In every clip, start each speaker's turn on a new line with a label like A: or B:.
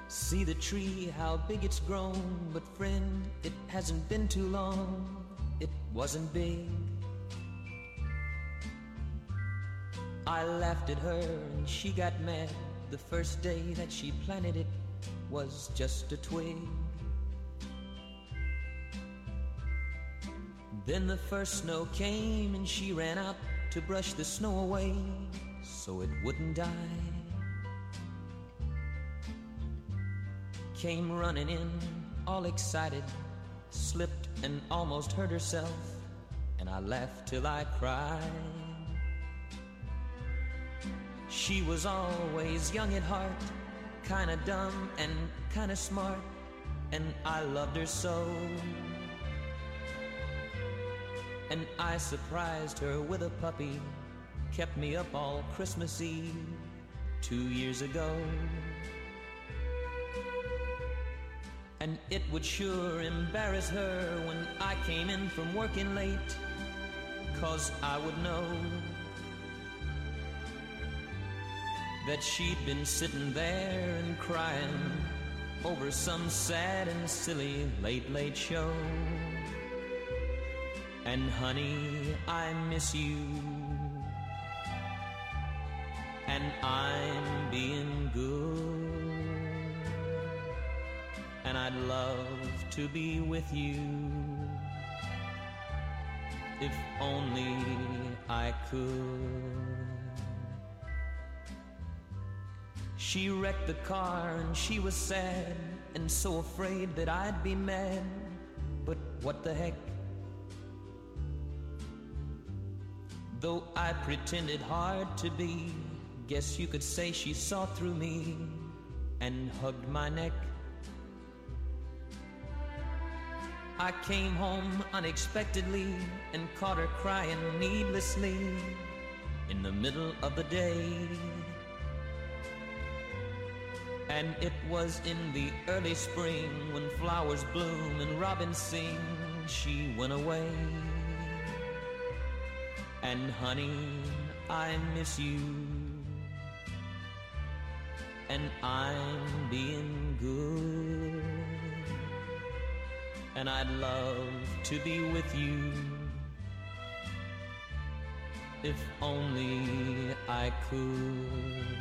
A: See the tree, how big it's grown. But friend, it hasn't been too long. It wasn't big. I laughed at her and she got mad. The first day that she planted it was just a twig. Then the first snow came and she ran out to brush the snow away so it wouldn't die. Came running in, all excited, slipped and almost hurt herself, and I laughed till I cried. She was always young at heart, kinda dumb and kinda smart, and I loved her so. And I surprised her with a puppy, kept me up all Christmas Eve 2 years ago. And it would sure embarrass her when I came in from working late, 'cause I would know that she'd been sitting there and crying over some sad and silly late show. And honey, I miss you, and I'm being good, and I'd love to be with you if only I could. She wrecked the car and she was sad and so afraid that I'd be mad, but what the heck? Though I pretended hard to be, guess you could say she saw through me and hugged my neck. I came home unexpectedly and caught her crying needlessly in the middle of the day. And it was in the early spring when flowers bloom and robins sing, she went away. And honey, I miss you, and I'm being good, and I'd love to be with you if only I could.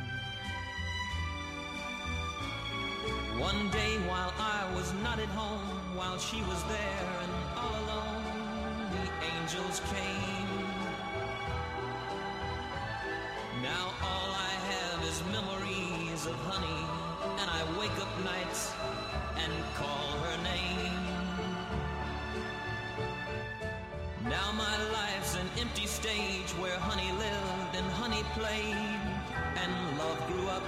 A: One day while I was not at home, while she was there and all alone, the angels came. Now all I have is memories of honey, and I wake up nights and call her name. Now my life's an empty stage where honey lived and honey played and love grew up.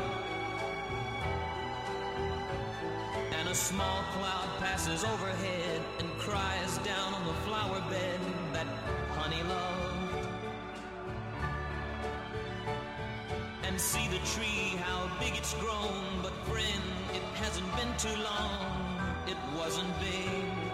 A: And a small cloud passes overhead and cries down on the flower bed that honey loved. And see the tree, how big it's grown. But friend, it hasn't been too long. It wasn't big.